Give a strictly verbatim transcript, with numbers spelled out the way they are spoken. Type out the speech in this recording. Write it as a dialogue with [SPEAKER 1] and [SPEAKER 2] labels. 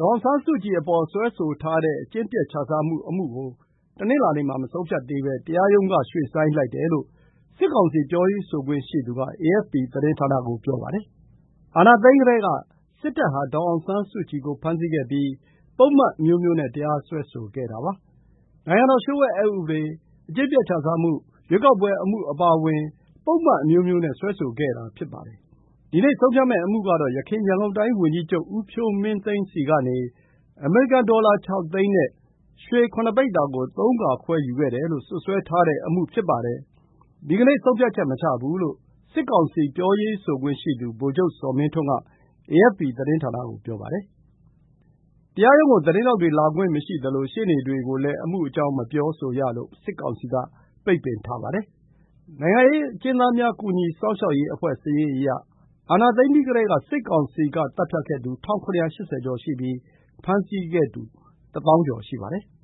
[SPEAKER 1] ဒေါ်အောင်ဆန်းစုကြည်အပေါ်စွဲဆိုထားတဲ့အကျင့်ပျက်ခြစားမှုအမှုကိုတနင်္လာနေ့မှာမဆုံးဖြတ်သေးဘဲတရားရုံးကရွှေ့ဆိုင်းလိုက်တယ်လို့စစ်ကောင်စီပြောရေးဆိုခွင့်ရှိသူက အေအက်ဖ်ပီ သတင်းဌာနကိုပြောပါတယ်။အာဏာသိမ်းကတည်းကစစ်တပ်ဟာဒေါ်အောင်ဆန်းစုကြည်ကိုဖမ်းဆီးခဲ့ပြီးပုဒ်မအမျိုးမျိုးနဲ့တရားစွဲဆိုခဲ့တာပါ။နိုင်ငံတော်လျှို့ဝှက်အက်ဥပဒေ၊ အကျင့်ပျက်ခြစားမှု၊ ရွေးကောက်ပွဲအမှုအပါအဝင်ပုဒ်မအမျိုးမျိုးနဲ့စွဲဆိုခဲ့တာဖြစ်ပါတယ်။ဒီနေ့ဆုံးဖြတ်မယ့်အမှုကတော့ ယခင်ရန်ကုန်တိုင်းဝန်ကြီးချုပ်ဦးဖြိုးမင်းသိန်းဆီကနေအမေရိကန်ဒေါ်လာခြောက်သိန်းနဲ့ရွှေခုနစ်ပိဿာကိုသုံးခါခွဲယူခဲ့တယ်လို့စွပ်စွဲထားတဲ့အမှုဖြစ်ပါတယ်။ဒီကနေ့ဆုံးဖြတ်ချက်မချဘူးလို့စစ်ကောင်စီပြောရေးဆိုခွင့်ရှိသူဗိုလ်ချုပ်ဇော်မင်းထွန်းက အေအက်ဖ်ပီ သတင်းဌာနကိုပြောပါတယ်။တရားရုံးကိုသတင်းထောက်တွေလာခွင့်မရှိသလိုရှေ့နေတွေကိုလည်းအမှုအကြောင်းမပြောဆိုရလို့စစ်ကောင်စီကပိတ်ပင်ထားပါတယ်။နိုင်ငံရေးအကျဉ်းသားများကူညီစောင့်ရှောက်ရေးအဖွဲ့စာရင်းအရအာဏာသိမ်းပြီးကတည်းကစစ်ကောင်စီကသတ်ဖြတ်ခဲ့သူ ၁၇၈၀ ကျော်ရှိပြီးဖမ်းဆီးခဲ့သူ တသောင်းကျော်ရှိပါတယ်။